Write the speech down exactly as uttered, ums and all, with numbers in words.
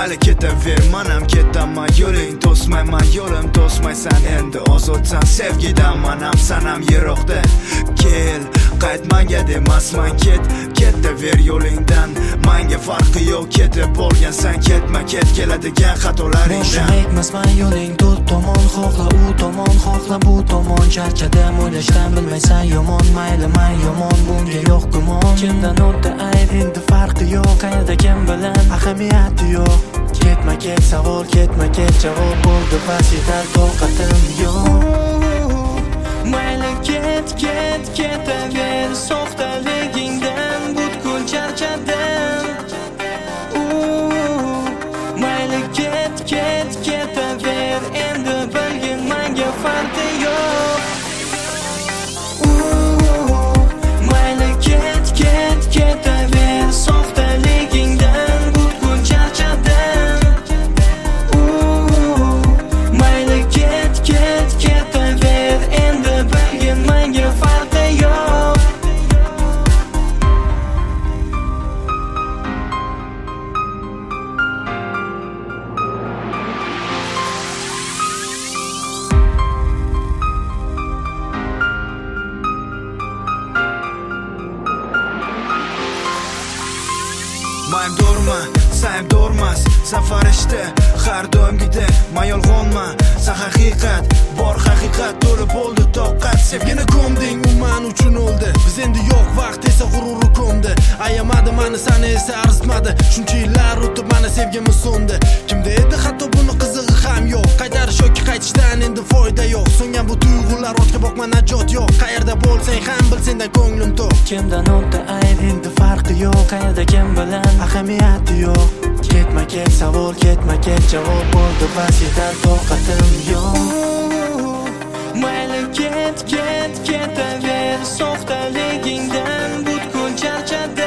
mayli ketaver, manam ketaman. Yo'ling to'smayman, yo'lim to'smaysan. Endi ozodsan sevgidan, manam sanam yiroqda. Kel, qayt manga demasman, ket, ketaver yo'lingdan. Menga farqi yo'q, ketib bo'lgansan. Ketma, ket keladigan xatolaringdan. Aytmasman yo'ling to'rt tomon, xohla u tomon, xohla bu tomon. Charchadim o'ylashdan, bilmaysan yomon, mayli men yomon, bunga yo'q gumon. Kimdan o'tdi ayb, endi farqi yo'q, qayerda kim bilan ahamiyati yo'q. Ketma ket savol, ketma ket javob bo'ldi, bas yetar toqatim yo'q. Mayli ket, ket, ketaver, soxtaligingdan butkul charchadim. Mayli ket, ket, ketaver, endi bilgin menga farqi yo'q. Mayli ket, ket, ketaver, soxtaligingdan butkul charchadim. Mayli ket, ket, ketaver, endi bilgin menga farqi yo'q. Men dorman, sen dormas, sen farishta, har doimgidek men yolg'onman, sen haqiqat, bor haqiqat to'lib bo'ldi toqat. Sevgini ko'mding, u men uchun o'ldi. Biz endi yo'q vaqt esa g'ururi ko'mdi. Ayamadi meni, seni esa arzitmadi. Shuncha yillar o'tib meni sevgimiz so'ndi. Kimda edi hatto buni qizig'i ham yo'q. Qaytarish yoki qaytishdan endi foyda yo'q. So'ngan bu tuyg'ular ortga boqma, najot yo'q. Qayerda bo'lsang ham bil, sendan ko'nglim to'q. Kimdan o'tdi ayb, endi farqi yo'q, qayerda kim bilan ahamiyati yo'q. Ketma ket savol, ketma ket javob bo'ldi, bas yetar toqatim yo'q. Mayli ket, ket, ketaver, soxtaligingdan butkul charchadim.